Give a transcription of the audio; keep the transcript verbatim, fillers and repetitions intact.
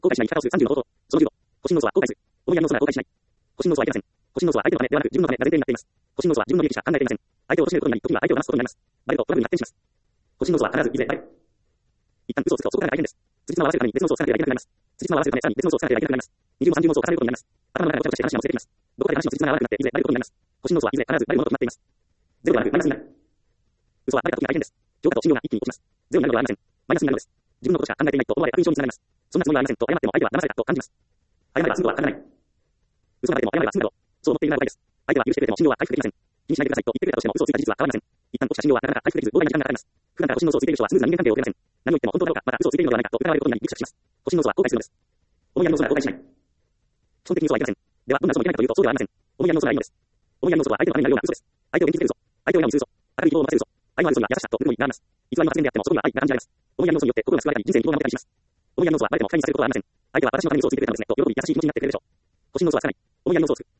後悔しない生き方をするさんじゅうの方法。そのじゅうご、個人の素は後悔する。思いやりの素なら後悔しない。個人の素は相手のせん。個人の素は相手のためではなく自分のためが前提になっています。個人の素は自分の利益しか考えていません。相手を貶めることになり、時には相手を騙すことになります。バレるとトラブルに発展します。個人の素は必ずいずれバレる。一旦嘘をつくとそこからが大変です。辻褄を合わせるために別の嘘をつかなければいけなくなります。辻褄を合わせるためさらに別の嘘をつかなければいけなくなります。二重も三重も嘘を重ねることになります。頭の中でごちゃごちゃして話がもつれています。どこかで話の辻褄が悪くなっていずれバレることになります。個人の嘘はいずれ必ずバレるものとなっています。ゼロではなくマイナスになる。嘘はバレた時が大変です。評価と信用が一気に落ちます。ゼロになるのではありません。マイナスになるのです。自分のことしか考えていないと思われ悪印象につながります。そんなつもりはありませんと謝っても相手は騙されたと感じます。謝れば済むとは限らない。嘘がバレても謝れば済むだろう。そう思っているならばいいです。相手は許してくれても信用は回復できません。気にしないでくださいと言ってくれたとしても嘘をついた事実は変わりません。一旦落ちた信用はなかなか回復できず、膨大な時間がかかります。普段から個人の嘘をついている人はスムーズな人間関係を送れません。何を言っても本当だろうか、また嘘をついているのではないかと疑われることになり、ギクシャクします。個人の嘘は後悔するのです。思いやりの嘘なら後悔しない。基本的に嘘はいけません。では、どんな嘘もいけないかというと、そうではありません。思いやりの嘘ならいいのです。思いやりの嘘は相手のためになるような嘘です。相手を元気づける嘘。相手を笑顔にする嘘。明るい希望を持たせる嘘。愛のある嘘には優しさとぬくもりがあります。偽りの発言であってもそこには愛が感じられます。思いやりの嘘によって心が救われたり、人生に希望が持てたりします。思いやりの嘘はバレても不快にさせることはありません。相手は私のために嘘をついてくれたのですねと喜び優しい気持ちになってくれるでしょう。個人の嘘はつかない。思いやりの嘘をつく。